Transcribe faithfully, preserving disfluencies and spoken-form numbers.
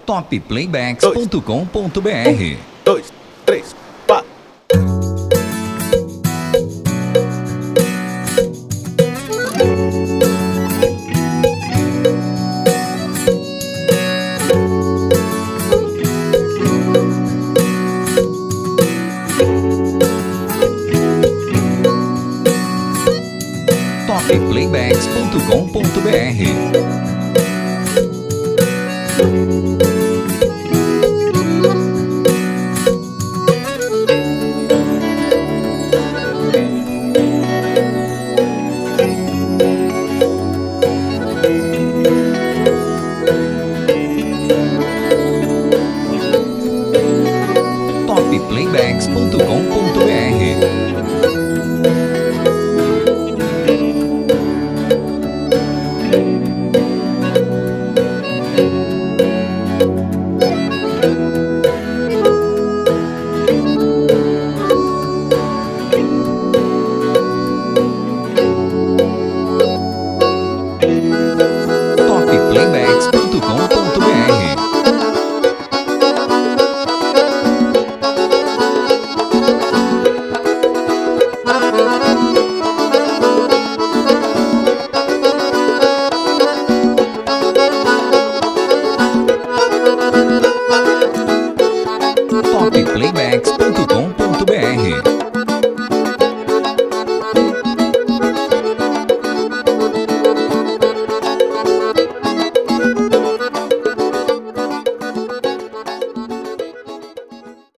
top playbacks ponto com ponto br. Um, dois, três, quatro. top playbacks ponto com ponto br. top playbacks ponto com ponto br. top playbacks